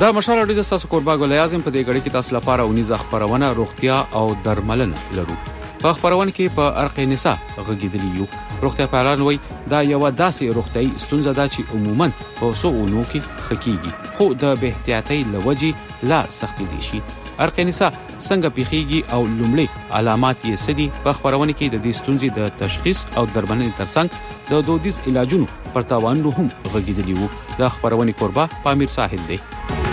دا مشال اړیږي د تاسو قربا ګل اعظم په دې غړي کې تاسو لپاره ونیزه خبرونه روغتیا او درملنه لرو. په خبرونه کې په ارقې نساء غږیدلی یو. روغتیا پالان وای دا یو داسې روغتیاي ستونزه ده چې عموما په سوونو کې خکېږي خو د به احتیاطي لوجې لا سختي دي شي. ارقې نساء څنګه پیخیږي او لومړی علامات یې سدي. په خبرونه کې د دې ستونزې د تشخیص او درملنې ترڅنګ د دودیز علاجونو پر تاوانونو هم غږیدلی وو. د خبرونه قربا پامیر ساحل دی.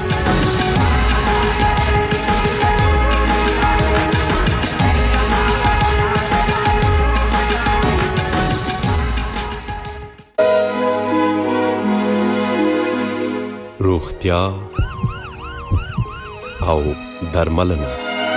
روغتیا او درملنه.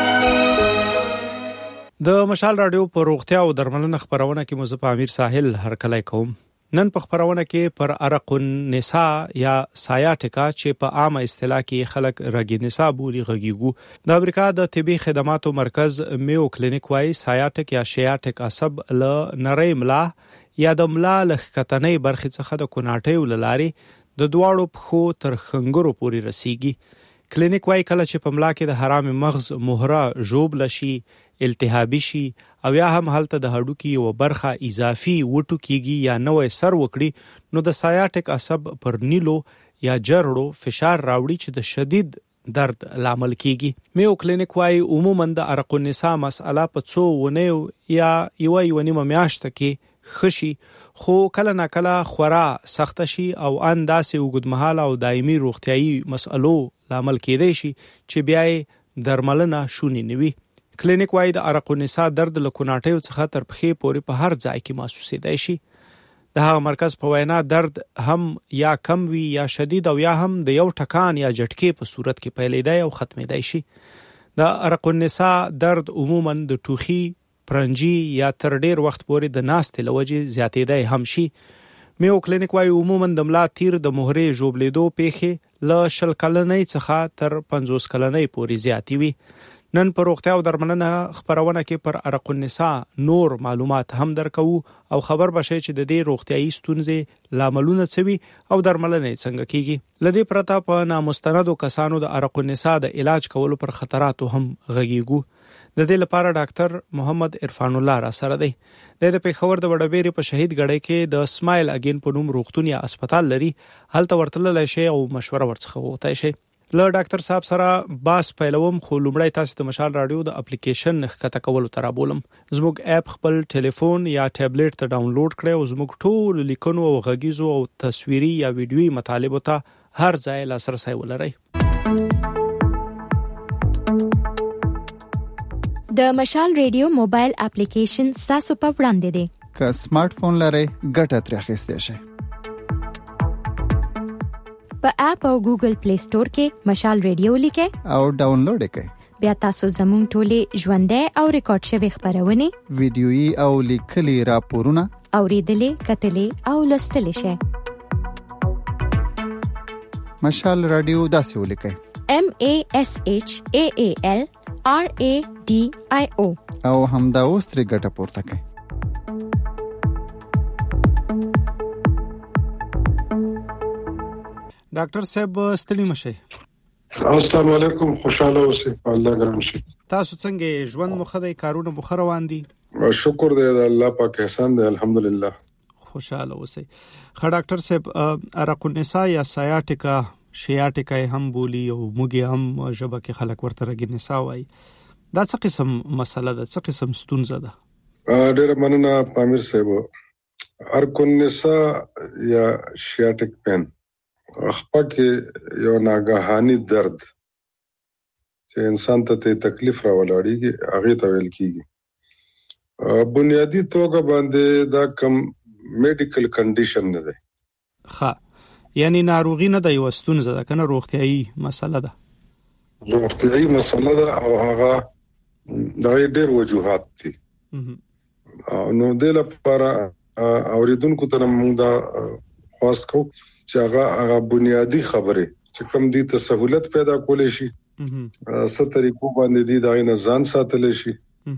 د مشال رادیو په روغتیا او درملنه خبرونه کې مو په امیر ساحل هرکلی کوم. نن په خبرونه کې پر ارق النساء یا سایاټیکا چې په عامه اصطلاح کې خلک رګی نساء بولی غږیږي. د امریکا د طبي خدماتو مرکز میو کلینیک وايي سایاټیک یا شیاټیک عصب له نری ملا یا د ملا لخکتنې برخې څخه د کوناټې ولاري د دواړو پخو تر خنګرو پورې رسیږي. کلینیک وايي کله چې په ملا کې د حرام مغز مهره جوب لشي، التهابي شي او یا هم هلته د هډوکي یو برخه اضافي وټو کیږي یا نوې سر وکړي نو د سایاټیک عصب پر نیلو یا جرړو فشار راوړي چې د شدید درد لامل کیږي. میو کلینیک وايي عموما د ارق النساء مسأله په څو ونیو یا یو نیمه میاشته کې خشي خو کله نه کله خورا سخت شي او انداسې وګدمحاله او دایمي روغتيایي مسئلو لامل کېدای شي چې بیا درملنه شونې نوي. کلینیک وايي د ارق النساء درد له کوناټیو څخه تر پخې پورې په هر ځای کې محسوسېدای شي. د هغه مرکز په وینا درد هم یا کم وي یا شدید او یا هم د یو ټکان یا جټکې په صورت کې پیلېدای او ختمېدای شي. د ارق النساء درد عموما د ټوخي، پرنجي یا تر ډیر وخت پورې د ناستې لوجې زیاتېدای هم شي. میو کلینیک وايي عموما د ملا تیر د مهرې جوړېدو پیښې له 20 کلنۍ څخه تر 50 کلنۍ پورې زیاتې وي. نن پر روغتیا او درملنه خبرونه کې پر ارق النساء نور معلومات هم درکو او خبر بشي چې د دې روغتيایي ستونزې لاملونه څه وي او درملنه څنګه کیږي. لدې پرته په نامستندو کسانو د ارق النساء د علاج کولو پر خطراتو هم غږیږو. د دې لپاره ډاکټر محمد عرفان الله را سره دی. د پیښور د وډبېری په شهید غړې کې د اسماعیل اگین په نوم روغتون یا هسپتال لري. هلته ورتللی شي او مشوره ورڅخه وغوښتای شي. له ډاکټر صاحب سره باس پیلوم خو لومړی تاسو د مشال رادیو د اپلیکیشن ښکته کولو ته رابولم. زموږ اپ خپل ټلیفون یا ټابلیټ ته ډاونلوډ کړئ او زموږ ټول لیکنو او غږیزو او تصویري یا ویډیويي مطالبو ته هر ځای لاسرسی ولرئ. د مشال رادیو موبایل اپلیکیشن تاسو په وړاندې دی. که سمارټ فون لرئ ګټه ترې اخیستئ شئ. په اپ او ګوګل پلی سٹور کې مشال رادیو لیکئ او ډاونلوډ یې کړئ. بیا تاسو زموږ ټولې ژوندۍ او ریکارډ شوي خبرونه، ویډیويي او لیکلي راپورونه اوریدلې، کتلې او لوستلې شئ. مشال رادیو داسې ولیکئ: MASHAAL RADIO او همدا اوس ترې ګټه پورته کړئ. ډاکټر صاحب ستړي مشئ. السلام علیکم، خوشاله اوسئ. الله ګران شي. تاسو څنګه ژوند مو خدای کارونه مو روان دي؟ شکر دی د الله پاک احسان دی، الحمدلله. خوشاله اوسئ. خا ډاکټر صاحب ارق النساء یا سایاټیکا شیاټیکا هم بولی او موږ هم ژبه کې خلک ورته رګی نساء وایي. دا څه قسم مسله ده، څه قسم ستونزه ده؟ ډېر مننه پامیر صاحب. ارق النساء یا شیاټیک پین خپل کې یو ناګهاني درد چې انسان ته تکلیف راولاړيږي هغه ته ویل کیږي. بنیادی توګه باندې دا کم میډیکل کنډیشن نه ده. ښه، یعنی ناروغي نه ده، یو ستونزه ده کنه، روغتيایي مسله ده. روغتيایي مسله ده او هغه دا ډېر وجوهات دي. نو د لپاره اوریدونکو ته موږ دا خاص کو چې هغه بنیادی خبره چې کوم دي ته سہولت پیدا کولې شي، څه طریقو باندې دي دا نه ځان ساتل شي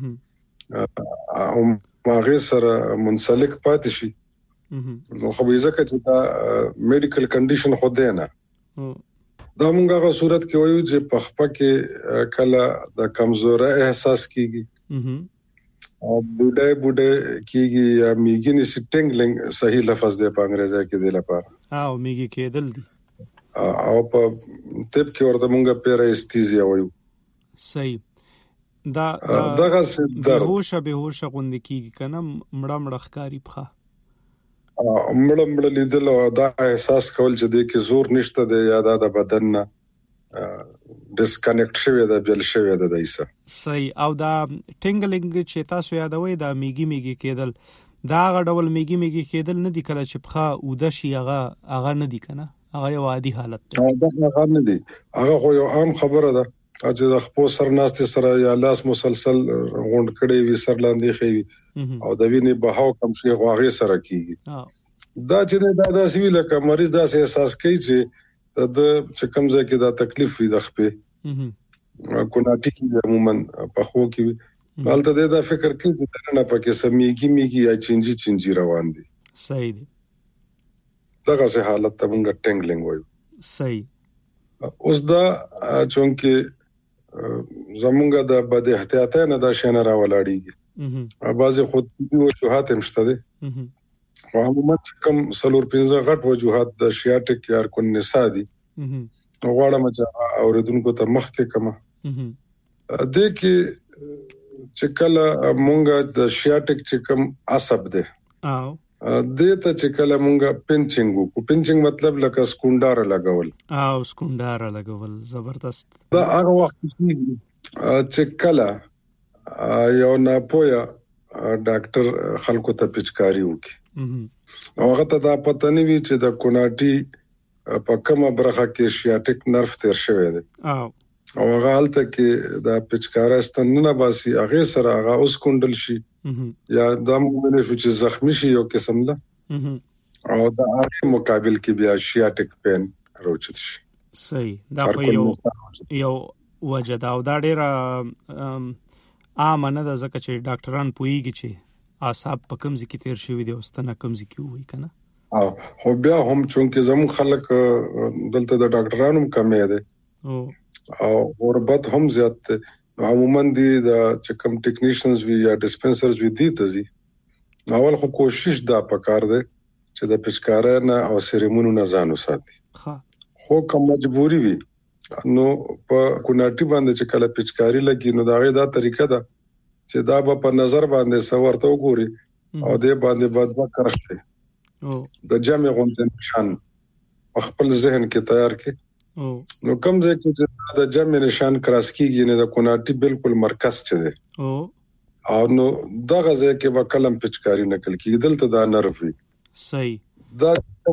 او هغه سره منسلک پاتې شي. نو خو به ځکه چې دا میډیکل کنډیشن خو ده نه، دا مونږ هغه صورت کې وایو چې په خپه کې کله د کمزوري احساس کیږي او بوډه کیږي یا میګینی سټینګلینګ صحیح لفظ دی په انګریزي کې دی لپاره او میګی کېدل دي او په طب کې ورته مونږه پیرایستیزیا وایو. صحیح. دا دغه بهوش غوند کیږي کنه مړه ښکاری پخه مړه لیدل او دا احساس کول چې د کې زور نشته دی یا د بدن نه ډیسکنیکټ شوی دی بل شوی دی دایسه. صحیح. او دا ټینګلینګ چې تاسو یادوي دا میګي کېدل دا غډول میګي کېدل نه دي کله چې پخه او د شي هغه نه دي کنه هغه یو عادي حالت دی. دا هغه نه دی هغه خو یو عام خبره ده چې د خپل سرناستي سره یا لاس مسلسل غونډ کړي وي سر لاندې خوي او د وینې بهاو کم شي غواغي سره کیږي. دا چې دا سوي لکه مریض دا احساس کوي چې د چکم ځای کې دا تکلیف وي د خپې کوناټي کې عموما په خو کې حالت دا فکر کوي چې نه پکې سميږي یا چنجي روان دي. صحیح دي. دغه سه حالت ته مونږ ټینګلینګ وایو. صحیح. اوس دا چونکه زمونږ د بد احتیاطۍ نه دا شنه راولاړيږي بعضي خودي وجوهات هم شته دي عموما کم سلور 15 غټ وجوهات د شیاټک یار کو نسا دي غواړم چې اوریدونکو ته مخ کې کما د کې چې کله مونږ د شیاټک چې کم عصب ده دته چې کله مونږه پنچینګ مطلب لکه سکونډار لګول زبردست. دا هغه وخت چې کله یو ناپویا ډاکټر خلکو ته پچکاری وکي او هغه ته دا پته نه وی چې د کوناټي په کومه برخه کې شیاټک نرف تیر شوی دی او هغه حالت کې دا پچکارا ستنه باسي هغه سره هغه اوس کونډل شي یا دا موږ شو چې زخمی شي یو قسم ده او دا هغه مقابل کې بیا شیاټک پین راوچت شي. صحیح. دا یو وجه دا او دا ډیره عام نه ده ځکه چې ډاکټران پوهیږي چې اعصاب په کوم ځای کې تیر شوی دي او ستنه کوم ځای کې وای کنه خو بیا هم چونکه زموږ خلک دلته د ډاکټرانو کمې ده او غربت هم زیات ده عموما دي د چکم ټیکنیشنز وی یا ډسپنسرز وی دي ته زی اول خو کوشش دا پکار ده چې د پچکارا نه او سریمونو نه ځانو ساتي خو کوم مجبوری وي نو په کوناټي باندې چې کله پچکاری لګي نو دا غي دا طریقه ده چې دا په نظر باندې سورته وګوري او دې باندې بعد وکړي د جمع غونډه نشان خپل ذهن کې تیار کړي نو کوم ځای کې د جمع نشان کراس کیږي نه د کوناټي بالکل مرکز چي دي او نو دغه ځای کې به کلم پچکاری نکل کیږي دلته دا نرف وي. صحیح. دا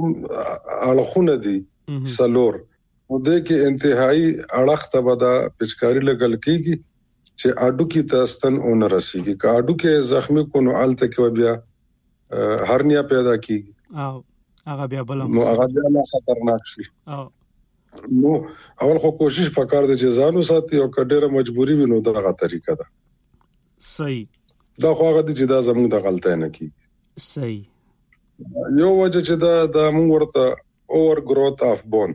اړخونه دي سلور او د کې انتهایی اړخ ته به دا پچکاری لګل کیږي چې اډو کې تاستن اون رسیږي که اډو کې زخمی کو نو الته کې بیا هرنیا پیدا کیږي او هغه بیا بلم نو هغه بیا خطرناک شي. نو اول خو کوشش وکړ د ځانو ساتي او کډېره مجبوری وینو دغه طریقه ده. صحیح. دا خو هغه چې دا زموږ د غلطۍ نه کی. صحیح. یو وجه چې دا موږ ورته اوور گروث اف بون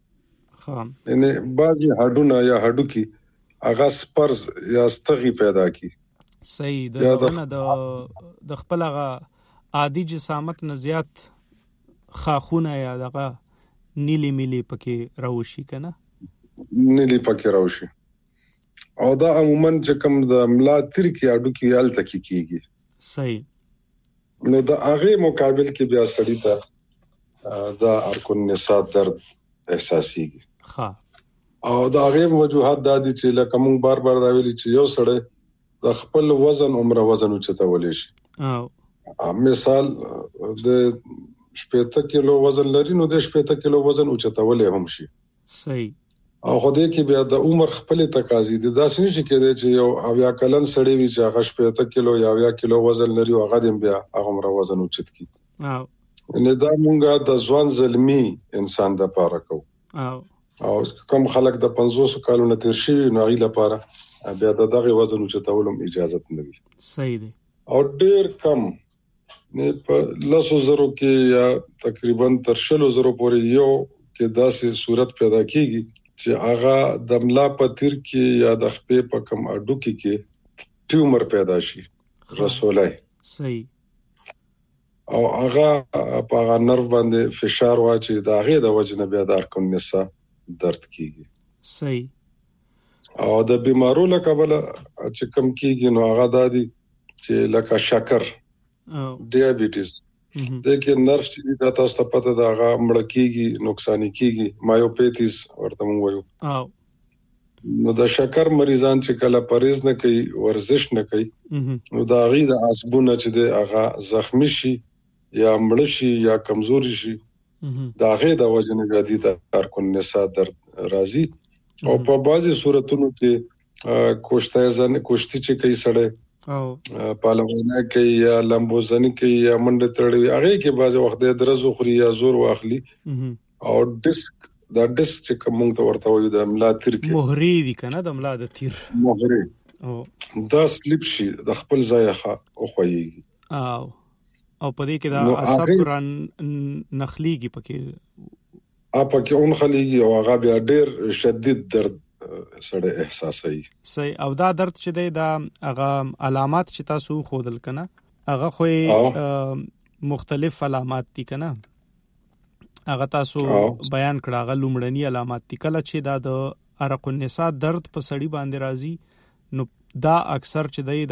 یعنی بعضی هډونه یا هډو کی هغه سپرز یا استغي پیدا کی. صحیح. د خپل هغه عادي جسامت نه زیات خاخونه یا دغه نیلی میلی پکې راوشي کنه نیلی پکې راوشي او دا عموما چې کوم د ملا تر کې اډو کې حالت کیږي. صحیح. نو دا هغه مقابل کې بیا سړی ته دا ارکن نساء درد احساسيږي. او دا هغه وجوهات د دې چې لکه موږ بار دا ویلي چې یو سړی د خپل وزن عمره وزن چتولې شي مثال د 70 کیلو وزن لري نو د 70 کیلو وزن اوچتولې هم شي. صحیح. او خو دې کې بیا د عمر خپل تقاضې دي دا څنګه شي کېدای چې یو اویا کلن سړی وي چې هغه 70 کیلو یا 80 کیلو وزن لري او هغه بیا هغه وزن اوچت کی نه دا مونږه د ځوان زلمی انسان د پاره کو او کوم خلک د 500 کالو نه تیر شي نو غي لپاره بیا دغه وزن اوچتولم اجازه نه وي. صحیح دی. او ډیر کم نه په 100,000 کې یا تقریبا تر 100,000 پورې یو کې داسې صورت پیدا کیږي چې هغه د ملا پتیر کې یا د خپې په کم اډو کې ټیومر پیدا شي رسولای صحیح او هغه په هغه نرو باندې فشار واچي د هغه د وجنه بیا د ارکن نسا درد کیږي صحیح او د بیمارو له کبله چې کم کیږي نو هغه دادي چې لکه شکر ډیابټیز دغه نرف چې د تاسو ته پته دا هغه مړ کیږي نقصان کیږي مایوپیتیز ورته مونږ وایو نو د شکر مریضان چې کله پرهیز نه کوي ورزش نه کوي نو دا غي د عصبونه چې د هغه زخمی شي یا مړ شي یا کمزوري شي دا غي د وجنه غدي د ارکن نسا درد راځي او په بعضي صورتونو کې کوشتي چې کوي سړی او پالونه کوي یا لمبوزنی کوي یا منډه تړي هغه کې بعض وخت د درزو خوري یا زور واخلي او ډیسک چې کوم ته ورته وي د ملا تیر کې مهري دي کنه د ملا د تیر مهري دا سلیپ شي د خپل ځای او خوېږي او په دې کې دا عصب ران نخليږي پکې اپا کې اون خليږي او هغه بیا ډېر شدید درد سره احساسي صحیح او دا درد چې دی دا هغه علامات چې تاسو خودل کنه هغه خو مختلف علامات دي کنه هغه تاسو بیان کړه هغه لومړني علامات دي کله چې دا د ارق النساء درد په سړی باندې راځي نو دا اکثر چې دی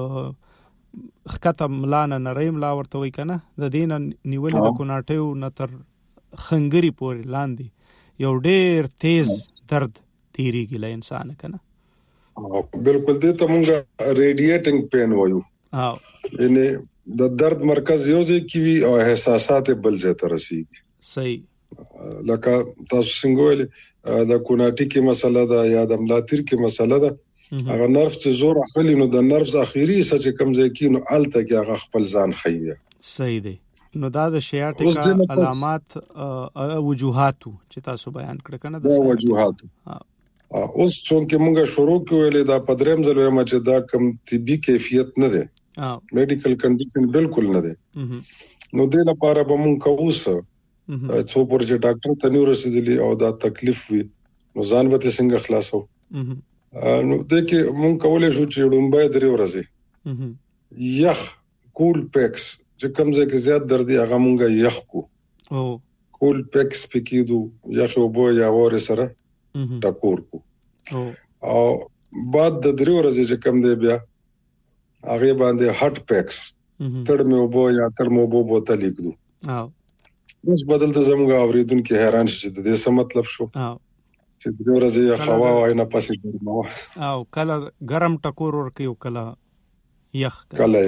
د خکته ملانه نریم لا ورته وي کنه د دین نیولې د کوناټیو نتر خنګري پورې لاندې یو ډېر تیز درد تیریږي له انسان کنه بالکل دې ته مونږه ریډیټینګ پین وایو یعنی د درد مرکز یو ځای کې وي او احساسات بل ځای ته رسیږي صحیح لکه تاسو څنګه ویل د کوناټي کې مسله ده یا د ملاتیر کې مسله ده هغه نرف چې زور اخلي نو د نرف اخیری سچ کم ځای کې نو الته کې هغه خپل ځان خیي صحیح دی نو دا د شیاټیکا علامات وجوهاتو چې تاسو بیان کړ کنه د وجوهاتو اوس څنګه موږ شروع کولې دا پدریم ځلوي ما چې دا کم طبي کیفیت نه ده میډیکل کنډیشن بالکل نه ده نو د لپاره به موږ کووسه څو پرځه ډاکټر ته نیو رسیدلی او دا تکلیف وي نو ځان به څنګه خلاصو نو د کې موږ کولې شو چې ډومبه درې ورځې یخ کول پیکس چې کوم ځای کې زیات درد هغه مونږه یخ کو کول پیکس پکېدو یخ او بو یا ور سره ټکور کو او بعد د درې ورځې چې کوم دی بیا هغه باندې هټ پیکس تړ مې او بو یا تړ مو بو بوتل لیکدو اوس بدلته زموږ اوریدونکو حیران شي د دې څه مطلب شو چې د ورځې هوا وای نه پاسې ګرمه او کله ګرم ټکور ورکيو کله یخ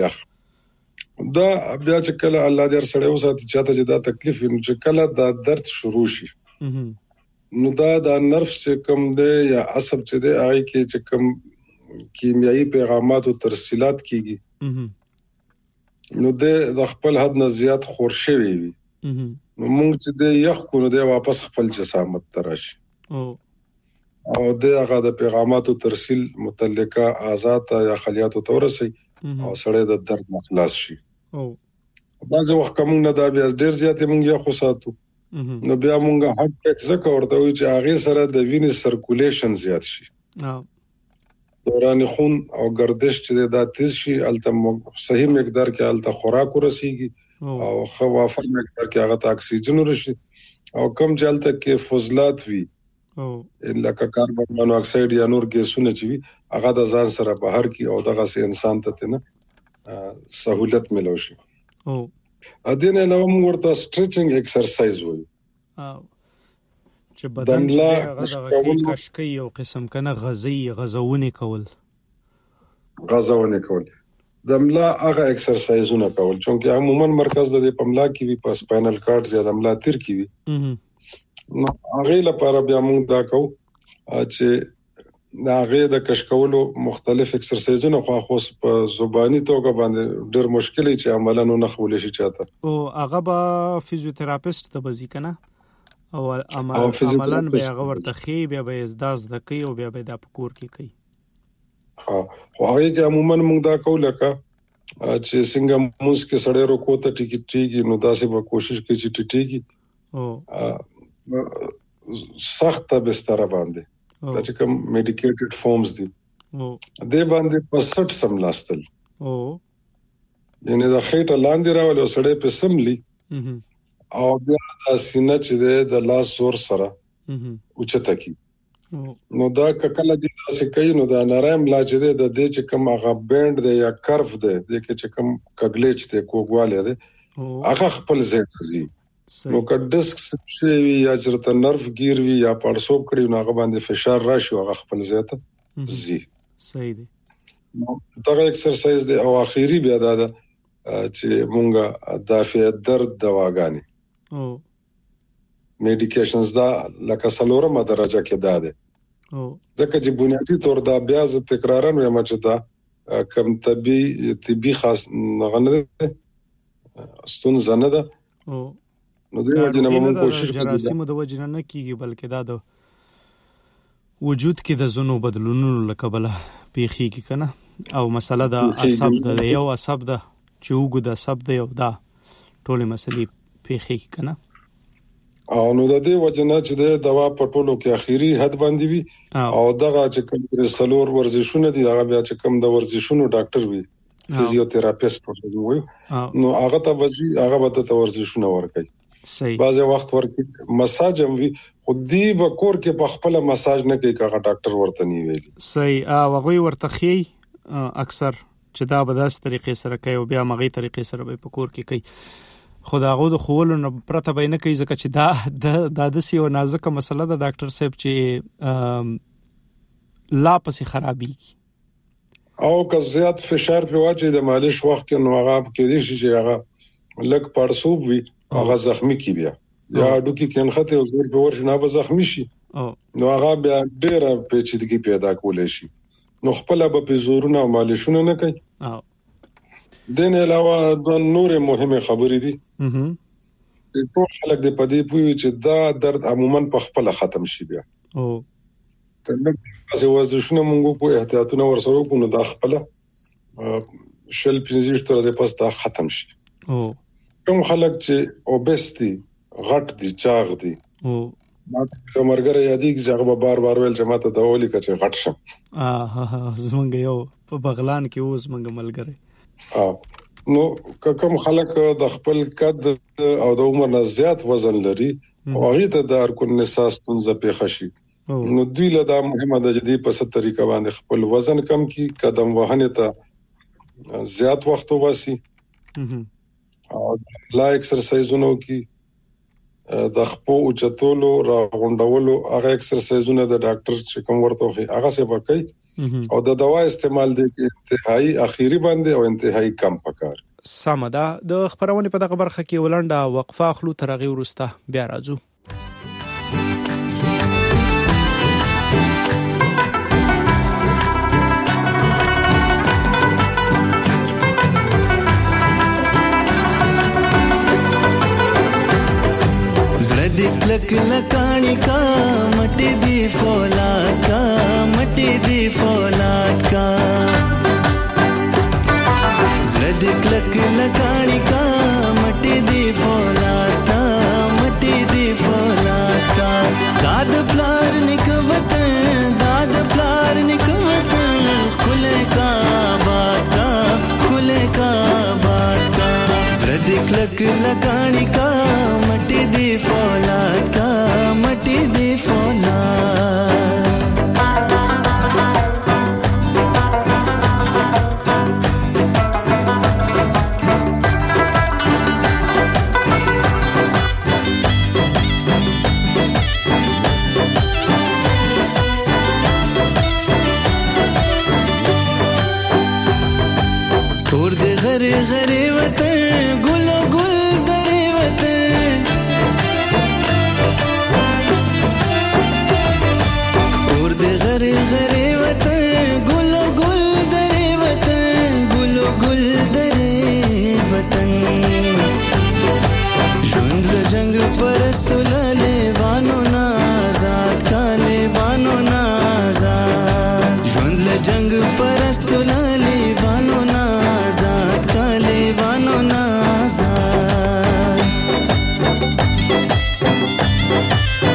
دا بیا چې کله الله دې سره وساتي چاته چې دا تکلیف نو چې کله دا درد شروع شي نو دا د نرف چې کوم دی یا عصب چې دی هغه کې چې کوم کیمیاوي پیغامات او ترسیلات کیږي نو د خپل حد نه زیات خورشوي وي نو موږ چې دی یخ کو نو دی واپس خپل جسامت تراشي او د هغه د پیغامات او ترسیل متعلقه آزاد یا خلیات او تورسي او سړی د درد مخلاص شي بعض وخت کوم نه دا بیا ډیر زیات موږ یې خو ساتو نو بیا موږ هټ پیک زکه ورته وي چې هغه سره د وینې سرکولیشن زیات شي دوران خون او گردش چې دا تیز شي الته صحیح مقدار کې الته خوراک ورسیږي او خوافر مقدار کې هغه ته اکسیجن ورشي او کم جلته کې فضلات وي لکه کاربن مونو اکساید یا نور ګیسونه چې وي هغه د ځان سره بهر کی او دغه سي انسان ته نه سہولت ملو شي ا دې نه نو موږ ورته سټریچینګ ایکسرسایز وایو چې بدن چې هغه کشکي یو قسم کنه غزونه کول د ملا هغه ایکسرسایزونه کول چې عموما مرکز د پملا کې وي په سپاینل کارډ یا د ملا تیر کې وي نو هغه لپاره بیا موږ دا کوو چې دا هغه د کشکولو مختلف ایکسرسایزونه خو په زبانی توګه باندې ډېر مشکل چې عملاً نه خولې شي چاته او هغه به فزیوتراپیست ته بزی کنه او عملاً به هغه ورته خي بیا به ازداز د کوي او بیا به د پکور کې کوي خو هغه کې عموما موږ دا کوو لکه چې څنګه موږ کې سړی روکو ته ټیکټ نو داسې به کوشش کوي چې ټیټيږي سخت بستر باندې دا چې کوم میډیکیټډ فارمز دي دې باندې په 60 سملاستل یعنی دا خېټه لاندې راول او سړې په سملی او بیا د سینې چې د لاس زور سره اوچته کی نو دا کله دې تاسو کوي نو دا نرم لا چې د دې چې کوم هغه بند دی یا کرف دی د کې چې کوم کګلیچ ته کوګواله دی هغه خپل ځای ته ځي نو که ډیسک شي یا چرته نرف گیر وي یا پړسوب کړي نو هغه باندې فشار راشي هغه خپل ځای ته ځي صحیح دی نو دا ایکسرسایز دی او اخیری بیا دا چې مونږه دافع درد دواګانی میډیکیشنز دا لکه سلورمه درجه کې دا ده ځکه چې بنیادی طور دا بیا ز تکرارن وایم چې دا کم طبي خاص نه ستونزه نه ده نو دوی وجه نه موږ کوشش کوو جراثیم د وجه نه کیږي بلکې دا د وجود کې د زونو بدلونونو لکبله پیخي کنه او مسله د عصب د یو عصب د چوغ د عصب د یو دا ټول مسلې پیخي کنه او نو د دې وجه نه چې د دوا په ټولو کې اخیری حد باندې وي او دغه چې کوم سلور ورزشونه دي هغه بیا چې کوم د ورزشونو ډاکټر وي فزیوتراپیست وي نو هغه ته وځي هغه به ته ورزشونه ورکړي صحیح بعض وخت ورکړي مساج هم وي خو دی به کور کې په خپل مساج نه کوي هغه ډاکټر ورته نی ویلي صحیح هغه ورته خي اکثر چې دا به داس طریقې سره کوي او بیا مغي طریقې سره به په کور کې کوي خداغو د خولو نه پرته به نه کوي ځکه چې دا د سیو نازکه مسله د ډاکټر صاحب چې لا پسې خرابي او که زیات فشار په واچي د مالش وخت کې نو هغه کې دي چې هغه لک پړسوب وي هغه زخمی کی بیا یا ډوکی کنخته او زور په ورشنه به زخمی شي نو هغه بیا ډېر پیچیدګي پیدا کولای شي نو خپل به په زورونه او مالشونه نه کوي دین علاوه د نور مهمه خبرې دي ټول خلک د پدې پوي چې دا درد عموما په خپل ختم شي بیا کله چې ورزشونه موږ په احتیاطونه ورسره کوو دا خپل شل 15 تر پس دا ختم شي کوم خلک چې اوبستي غټ دي چاغ دي ما مرګره یادی چې هغه بار ویل چې ماته دا ولي کچې غټ شم زمونږ یو په بغلان کې اوس مونږ ملګری نو کوم خلک د خپل قد او د عمر نه زیات وزن لري او هغه ته د ارکن نساس څنګه پیښ شي نو دوی له دا مهمه د جدي په ست طریقه باندې خپل وزن کم کی قدم وهنه ته زیات وخت وباسي او لا ایکسرسایزونو کی د خپو او چتولو را غونډولو هغه ایکسرسایزونه د ډاکټر چې کوم ورته وي هغه څه وکړي او د دوا استعمال د انتهایی اخیری باندې او انتهایی کم پکار سمدا د خبرونه په دغه برخه کې ولنډه وقفه خلو ترغي ورسته بیا راځو लक लकानी का मटे दी फौलाद का मटे दी फौलाद का लक लक लकानी का मटे दी फौलाद का मटे दी फौलाद का दाद प्लार निकवतन खुले का बात का लक लकानी का मटे दी फौलाद का मटे दी फौलाद और दे घरे घरे वतन गुलो गुल दरे वतन और दे घरे घरे वतन गुलो गुल दरे वतन जुंद जंग परस्त लाले बानो ना आजाद काले बानो ना आजाद जुंद जंग परस्त लाले बानो ना कालेवानो नाज़ाद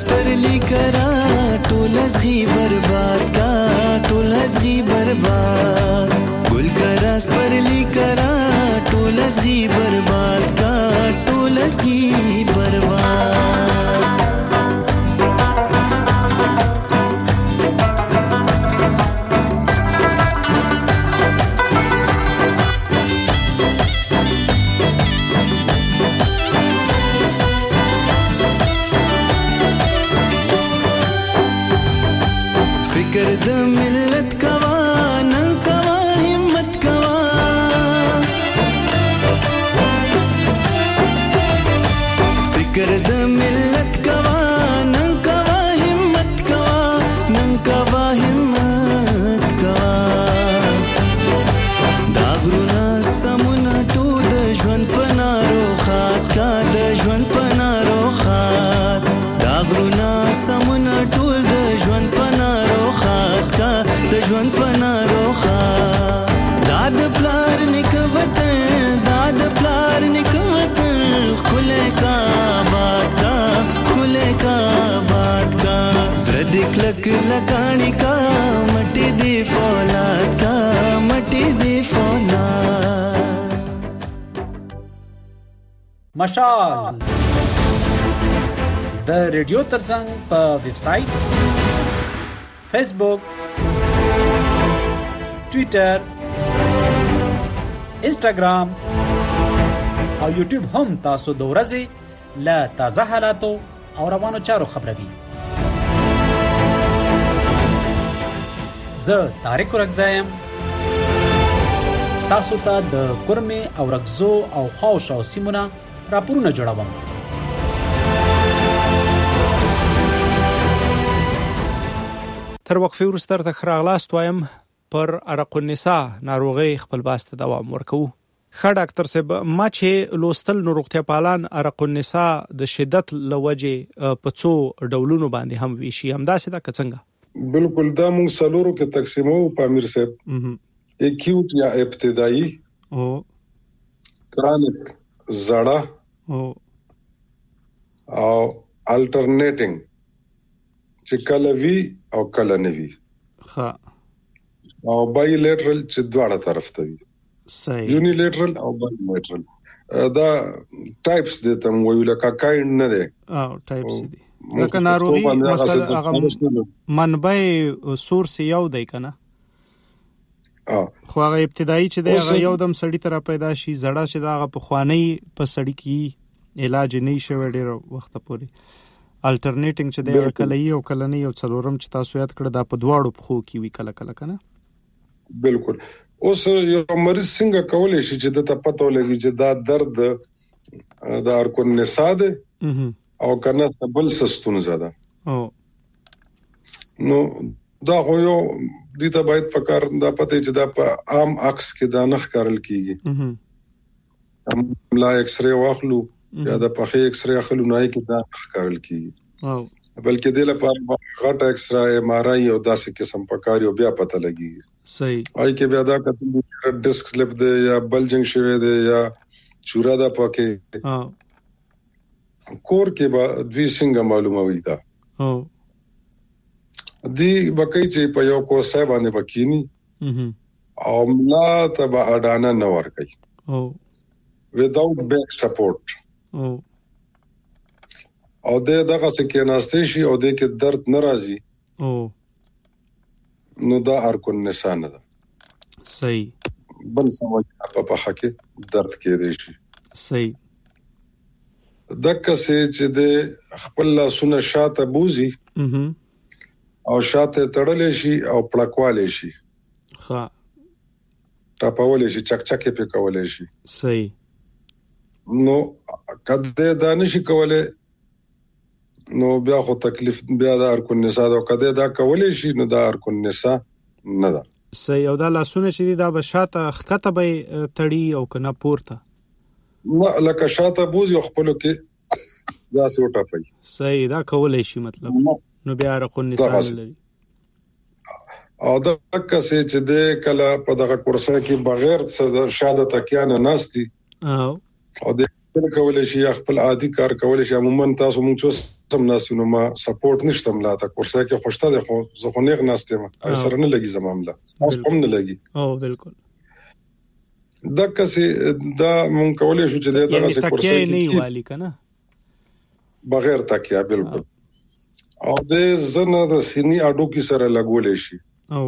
پرلی کرا ټول ازغي برباد کا ټول ازغي برباد ګل کراس پرلی کرا ټول ازغي برباد کا ټول ازغي برباد فکر د ملت کوا نن کوا همت کوا فکر د ملت کوا نن کوا همت کوا نن کوا همت کوا دا غرونا سمونه ټول د ژوند پنارو خات کا د ژوند پنارو خات دا غرونا سمونه ټول د ژوند پنارو خات کا د ژوند پنارو خات داد پلار نکوتر داد پلار نکوتر کله کا بات کا کله کا بات کا زرد کلک لکانی کا مټی دی فولاد کا مټی دی فولاد مشال د ریډیو ترڅنګ په ویب سټ فیسبوک ټوئیټر انسټاګرام او یوټیوب هم تاسو د ورځې له تازه حالاتو او روانو چارو خبروي. زه طارق رګزایم تاسو ته د کورمه او رګزو او خاوش او سیمونه راپورونه جوړوم. تر وقفې وروسته تر خراغلاست وایم پر عرق النساء ناروغي خپل باسته دوام ورکو. ښه ډاکټر صاحب ما چې لوستل نو روغتیا پالان عرق النساء د شدت لوجه په څو ډولونو باندې هم ویشي همداسې دا څنګه؟ بالکل دا موږ سلورو کې تقسیمو پامیر صاحب. اکیوټ یا ابتدایي او کرونیک زړه او الټرنیټینګ چې کله وی او کله نه وی ها او بایلیټرل چې دواړه طرف ته وي صحیح یونیلیټرل او بایلیټرل دا ټایپس دي ته ویل لکه کایند نه دي او ټایپس دي لکه ناروغي مثلا هغه منبع سورس یو دی کنه خو هغه ابتدایي چې دی هغه یو دم سړی تر پیدا شي زړه چې دا هغه په خوانی په سړی کې علاج نه شي ډېر وخت پورې الټرنیټینګ چې دی کله یو کله نه یو څلورم چې تاسو یاد کړه دا په دواړو په خو کې وی کله کله کنه بالکل. اوس یو مریض څنګه کولای شي چې د پته ولګي چې دا درد د عرق النساء ده او کنه بل سستون زده نو دا خو یو دې ته باید فکر دا پته چې دا په عام عکس کې دا نخ کارل کیږي لا ایکس ری واخلو یا د پخې ایکس ری اخلو نه کې دا نخ کارل کیږي بلکې د لپاره غټ ایکس را ایم ار آی او داسې قسم پکاري او بیا پته لګي صحیح آی کې بیا دا کتل ډیسک سلپ دی یا بلجنګ شوی دی یا چورا دا پکې کور کې به دوی څنګه معلومه وي دا دی بکې چې په یو کوسه باندې بکینی او ملا تبع اډانا نه ور کوي without back support او دغه څه ناشته شي او د کې درد ناراضي نو دا عرق النساء نه ده صحیح بل سمجھ په پخه کې درد کې دی شي صحیح دغه څه چې د خپل لاسونه شاته بوزي او شاته تړلې شي او پړکوالې شي ها ټاپولې شي چکچکې په کولې شي صحیح نو کده دانش کوله نو بیا خو تکلیف بیا د عرق النساء او کده دا کولې شي نو د عرق النساء نه ده صحیح او دا لاسونه چې دا بشاته خکته به تړي او کنه پورته نو لکه شاته بوز یو خپل کې دا سوټه پي صحیح دا کولې شي مطلب نو بیا عرق النساء لري او دا کسې چې د کله په دغه کورسه کې بغیر شاده تکیا نه ناشتي او د کولې شي خپل عادي کار کولې شي عموما تاسو موږ سم ناسینو ما سپورټ نشته ملاته کورسه کې خوشته ده خو زه خو نه ناستم سره نه لګي زمامله تاسو هم نه لګي بالکل دا کسي دا مونږ کولای شو چې دا څه کورسه کې نه والی کنه بغیر تکیا بالکل او د زنه د سینې اډو کې سره لګولې شي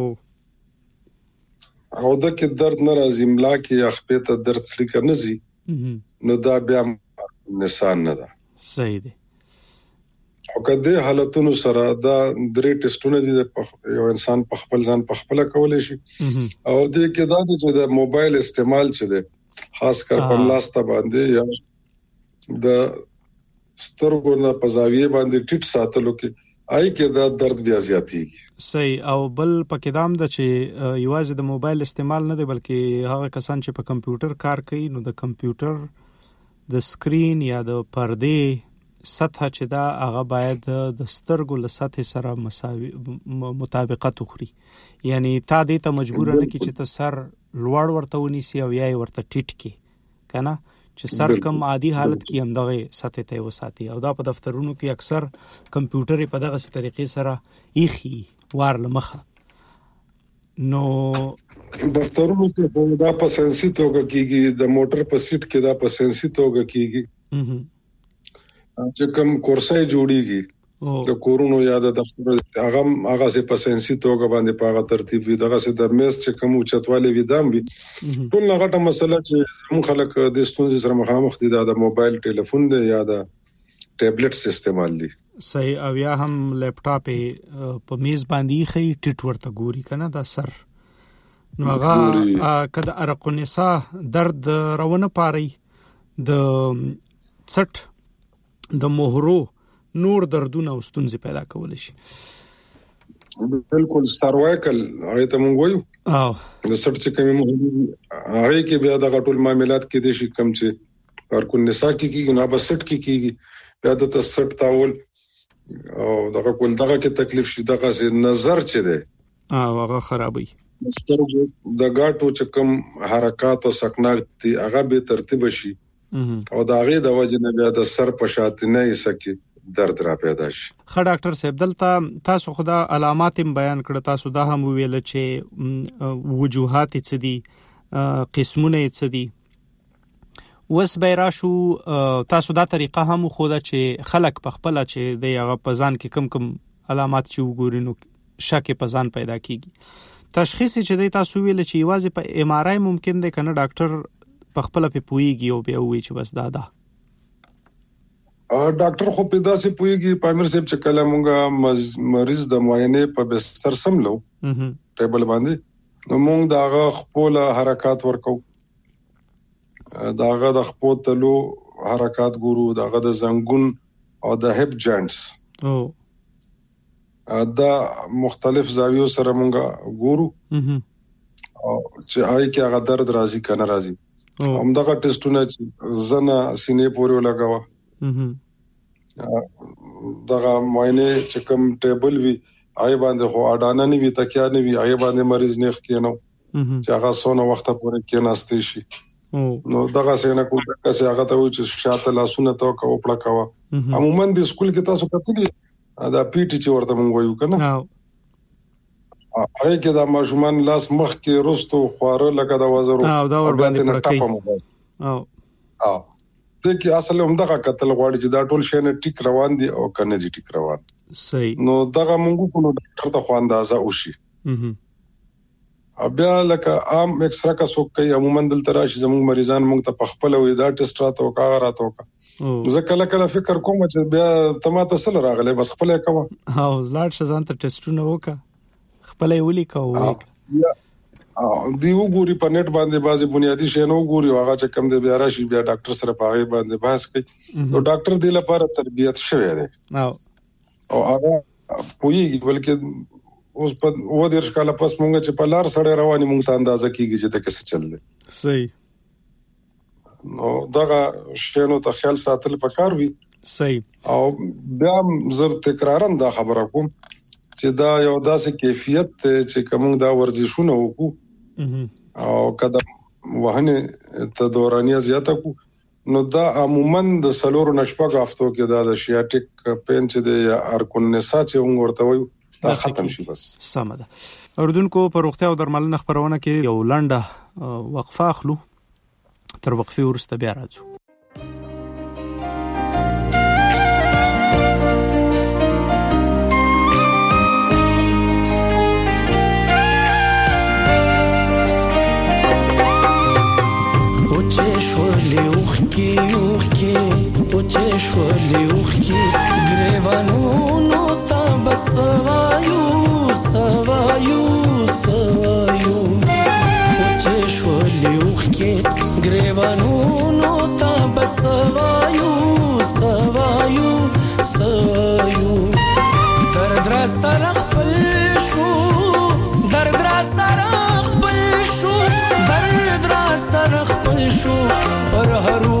او دا کې درد نه راځي ملا کې خپې ته درد سلیک نه زی نو دا بیا نشان نه ده صحیح دی او کله حالتونو سره دا درې ټیسټونه دي یو انسان په خپل ځان په خپل کولای شي او د کې دا چې د موبایل استعمال چي دي خاص کر په لاسته باندې یا د سترګو نه په زاویه باندې ټیټ ساتلو کې آی کې دا درد بیا زیاتیږي صحیح او بل پکې دام د چې یوازې د موبایل استعمال نه دی بلکې هغه کسان چې په کمپیوټر کار کوي نو د کمپیوټر د سکرین یا د پردې سطح چې دا هغه باید د سترګو له سطح سره مساوي مطابقت وخوري یعنی تا دې ته مجبور نه کی چې ته سر لوړ ورته ونیسي او یا ورته ټیټ کی کنه چې سر کم عادي حالت کې هم دغه سطح ته وساتي او دا په دفترونو کې اکثر کمپیوټر په دغه طریقې سره ایخي وار لمخه نو دفترونو کې دا په سنسي توګه کیږي د موټر په سیټ کې دا په سنسي توګه کیږي چې کوم کورسای جوړیږي د کورونو یا د دفتر هغه سه په سنسي توګه باندې په هغه ترتیب وي دغه سه د میز چې کوم چتواله وي دام وي ټول هغه مسله چې موږ خلک د ستونزې سره مخامخ دي د موبایل ټلیفون دی یا د ټابلیټ استعمال دي صحیح او یا هم لپټاپ په میز باندې خي ټیټ ورته ګوري کنه دا سر نو هغه کله ارق النساء درد روانه پاري د څټ د مهرو نور دردونه او ستونزې پیدا کول شي بالکل سروایکل هغه ته مونږ وایو د سټ چې کومه هغه کې بیا د غټول معاملات کې د شي کم چې ارق النساء کې نه بس سټ کې بیا د سټ تاول او دغه کول دغه کې تکلیف شي دغه سي نظر چي دي هغه خرابوي سترګو د غاټو چې کوم حرکت او سکنات دي هغه به ترتیب شي او دا غي د وجه نه بیا د سر په شاته نه سکی درد را پیدا شي خا ډاکټر صاحب دلته تاسو خدا علامات بیان کړ تاسو دا هم ویل چې وجوهات څه دي قسمونه څه دي وس بیراشو تاسو دا طریقه هم خوده چې خلک په خپل چې د هغه پزان کې کم علامات چې وګورینو شک پزان پیدا کیږي تشخیص چې د تاسو ویل چې یوازې په ام ار آی ممکن دی کنه ډاکټر په خپل په پويږي او بیا وی چې بس دا ډاکټر خو په داسې پويږي پامیر صاحب چې کله مونږه مریض د معاینه په بستر سملو ټیبل باندې نو مونږ داغه خپل حرکت ورکو داغه د خپل تلو حرکت ګورو داغه د زنګون او د هپ جاینټس دا مختلف زاویو سره مونږه ګورو او چې آی کې هغه درد راځي کنه راځي همدغه ټیسټونه زنه سینې پورې لګاوه دغه معاینه چې کوم ټیبل وی آی باندې خو اډانه نه وی تکیا نه وی آی باندې مریض نه کېنو چې هغه سونه وخت پورې کېناستې شي نو دغه څنګه کوم څه هغه ته و چې شاته لاسونه تو کو پړه کاوه عموما د سکول کې تاسو کتلی دا پی ټی چې ورته مونږ وایو کنه هغه کې د ماشومان لاس مخ کې رستو خواره لکه د وزرو او دا ور باندې پړکې او د کې اصل هم دغه قتل غواړي چې دا ټول شی نه ټیک روان دي او کنه دي ټیک روان صحیح نو دغه مونږ کو ډاکټر ته خو اندازه وشي بیا لکه عام ایکسرا کا څوک کوي عموما دلته راشي زموږ مریضان مونږ ته پخپل وې دا ټیسټ راته او کاغه راته وکړه زه کله فکر کوم چې بیا تماته سره راغله بس خپل کوم او لاړ شزان ته ټیسټونه وکړه خپلې ولي کوو دی وګوري په نت باندې بازي بنیادی شی نو وګوري هغه چې کم دی بیا راشي بیا ډاکټر سره پاغي باندې بحث کوي نو ډاکټر دی لپاره تربيت شوی دی او هغه پوېږي بلکې اوس په و دې ښکاله پس مونږ چې په لار سره رواني مونږ ته اندازه کیږي چې ته څه چل دی صحیح نو دغه شنو ته خیال ساتل پکار وي صحیح او بیا زه تکرارم دا خبره کوم چې دا یو داسې کیفیت چې کوم دا ورزشونه وکړو او قدم وهنه ته دورانیه زیاته کو نو دا عموما د سلورو نشپک هفتو کې دا د شیاټیک پین چې د ارکونسا چې موږ ورته وایو دا ختم شي بس. سمه ده. اوردونکو په روغتیا او درملنه خبرونه کې یو لنډه وقفه اخلو، تر وقفې وروسته بیا راځو. Grevanu ta basavayu savayu savayu uche sholi ukhke grevanu ta basavayu savayu savayu dard ra sarx pilshu dard ra sarx pilshu dard ra sarx pilshu par haru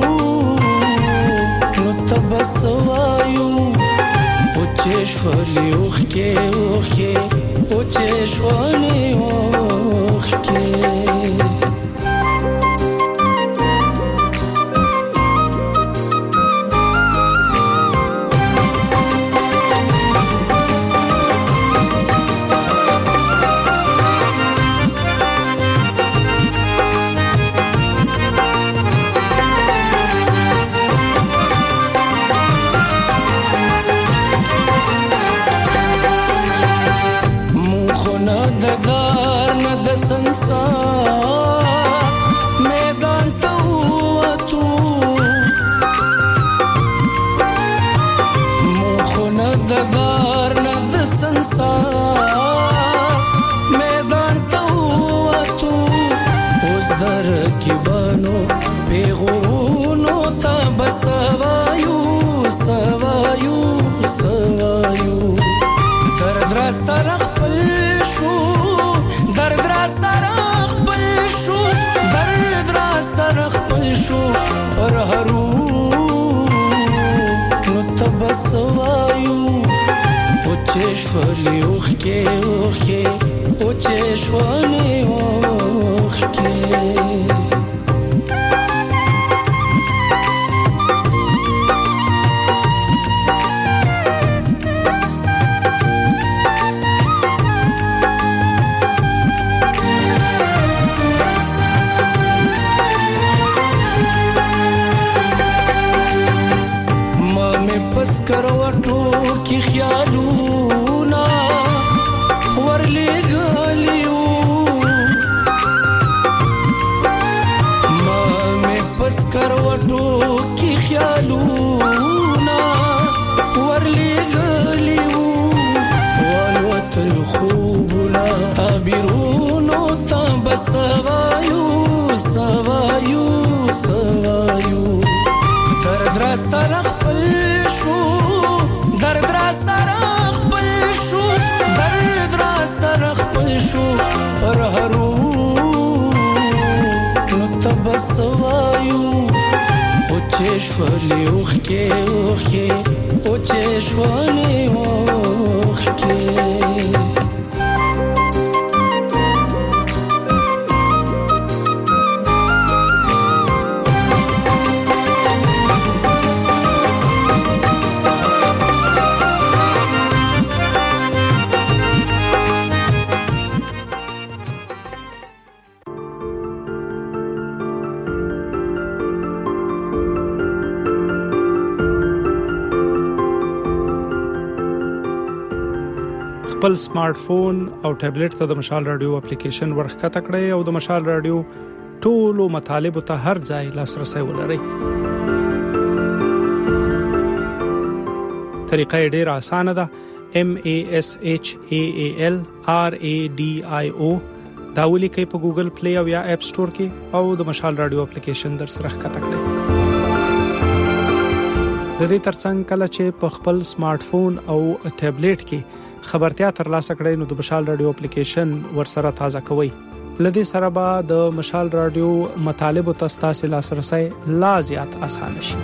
basavayu uche sholi ukhke ukhke uche sholi ukhke मैदान तो हुआ तू मुखन दगार नद संसार मैदान तो हुआ तू उस दर की बनो बेगुनो ता बसवायु सवायु सवायु दर्द रा सरख पलशु दर्द रा सरख पलशु दर्द रा सरख पलशु और हरू नुतबसवायु उचे शवली उखके उखके उचे शवली उखके करवटो की ख्यालूना वरले गालियो मामे पस करवटो की ख्यालूना वरले गालियो والوت الخوبنا تعبرونو تبسوايو سوايو سوايو درد را سرخ दर्द रा सरख पलशु दर्द रा सरख पलशु और हरू नुतबसवायु उचे शवली उखके उखके उचे शवली उखके خپل سمارټ فون او ټابلیټ ته د مشال رادیو اپلیکیشن ورخکته کړئ او د مشال رادیو ټولو مطالب ته هر ځای لاسرسي ولرئ. طریقه ډیره اسانه ده. MASHAAL RADIO دا ولیکئ په ګوګل پلی او یا اپ سٹور کې او د مشال رادیو اپلیکیشن در سره ښکته کړئ. د دې ترڅنګ کله چې په خپل سمارټ فون او ټابلیټ کې خبرتیا ترلاسه کړئ نو د مشال رادیو اپلیکیشن ورسره تازه کوئ. لدې سره به د مشال رادیو مطالب او تاسو لاسرسي لا زیات آسان شي.